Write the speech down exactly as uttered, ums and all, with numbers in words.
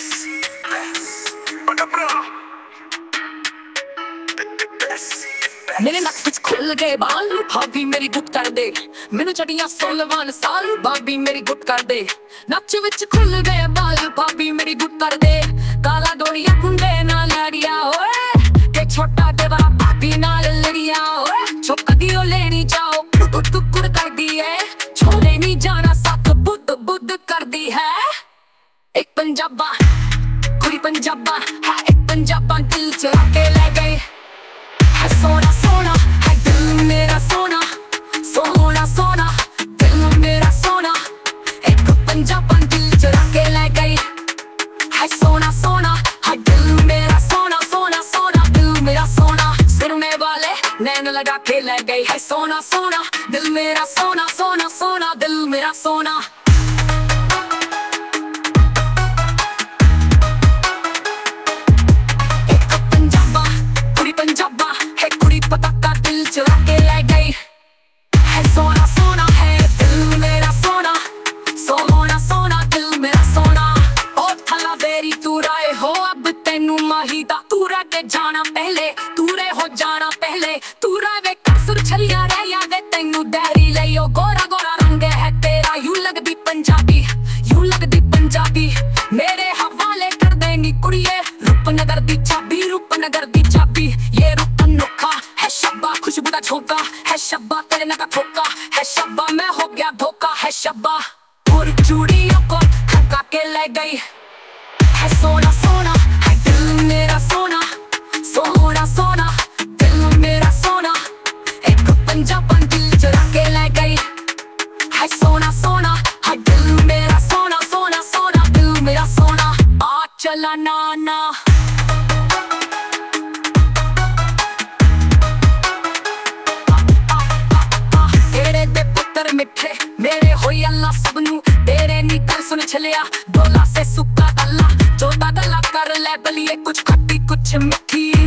मेरे नक विच खुल गए बाल, भाभी मेरी गुट कर दे। मैनू चढ़िया सोलवान साल, भाभी मेरी गुट कर दे। नच विच खुल गए बाल, भाभी मेरी गुट कर दे। काला डोरिया कुंडे ना लड़िया ओए, ते छोटा देवा भाभी नाल लड़िया ओए। चुप कदियो लेनी जाओ, टुकुर कर दी है। छोले नहीं जाना साथ बुद्ध बुद्ध कर दी है। एक पंजाबा कुड़ी पंजाबा है, एक पंजाबा दिल चुरा के ले गई है। सोना सोना है दिल मेरा सोना, सोना सोना दिल मेरा सोना। एक पंजाबा दिल चुरा के ले गई है। सोना सोना है दिल मेरा सोना, सोना सोना दिल मेरा सोना। सिर में वाले नैन लगा के ले गई है। सोना सोना दिल मेरा सोना, सोना सोना दिल मेरा सोना। पंजाबा है कुड़ी पटाका दिल चुरा के ले गई है। सोना सोना है दिल मेरा सोना, सोना सोना दिल मेरा सोना। ओ थला वेरी तू राय हो अब तेनू माही दा। तू रह के जाना पहले, तू रे हो जाना पहले। तू रहे कसुर छलिया रह या वे तेनू डहरी लियो। गोरा गोरा रंग है तेरा, यू लगदी पंजाबी, यू लगदी पंजाबी। मेरे हवाले कर देनी कुड़िए रूपनगर दी चाबी, रूपनगर दी चाबी। ये रूप अनोखा है शब्बा, खुशबू का झोंका है शब्बा। तेरे नका ठोका है शब्बा, मैं हो गया धोखा है शब्बा। और चूड़ियों को थका के ले गई है। सोना सोना है दिल मेरा सोना, सोना सोना दिल मेरा सोना। एक पंजाबा दिल चुरा के ले गई है। सोना सोना है दिल मेरा सोना, सोना सोना दिल मेरा सोना। आ चला नाना मिठे मेरे होई अल्लाह सबनू। तेरे नी गल सुन छलिया डोला से सुक्का गल्ला। जोदा गला कर ले बलिए कुछ खट्टी कुछ मिठी।